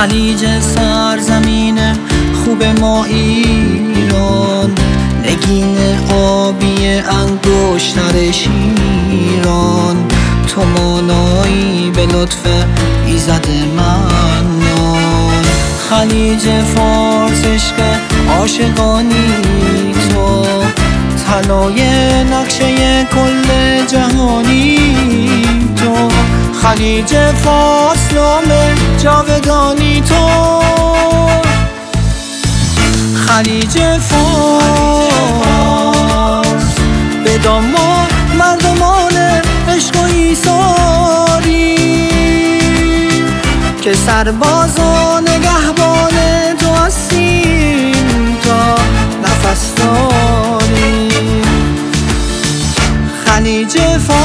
خلیج سرزمین خوب ما ایران، نگین آبی انگشتر شیران، تو مانایی به لطف ایزد منان. خلیج فارس عشق عاشقانی تو، طلای نقشه کل جهانی تو. خلیج فارس نام جاودانی تو، خلیج فارس به دام مردمان عشق و ایثاری، که سرباز و نگهبان تو هستیم تا نفس داریم. خلیج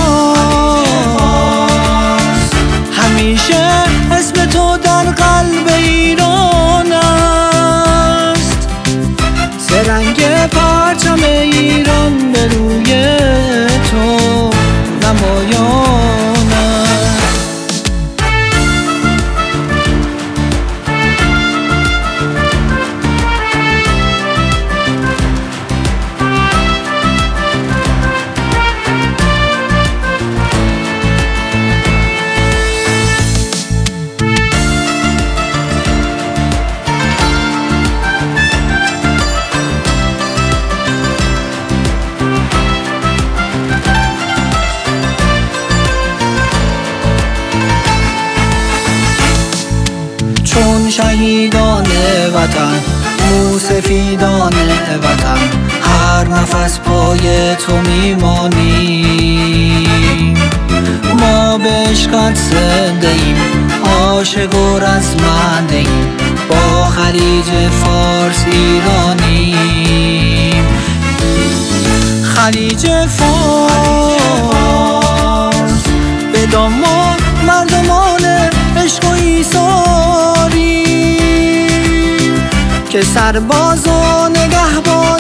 فارس همیشه اسم تو در قلب ایران است، سرنگ پرچم ایران به روی تو نمایان است. چون شهیدان وطن، موسفیدان وطن، هر نفس پای تو میمانیم. ما به عشقت زنده ایم، عاشق و رزمنده ایم، با خلیج فارس ایرانیم. خلیج فارس به دام مردمان عشق و ایثاری، که سرباز و نگهبان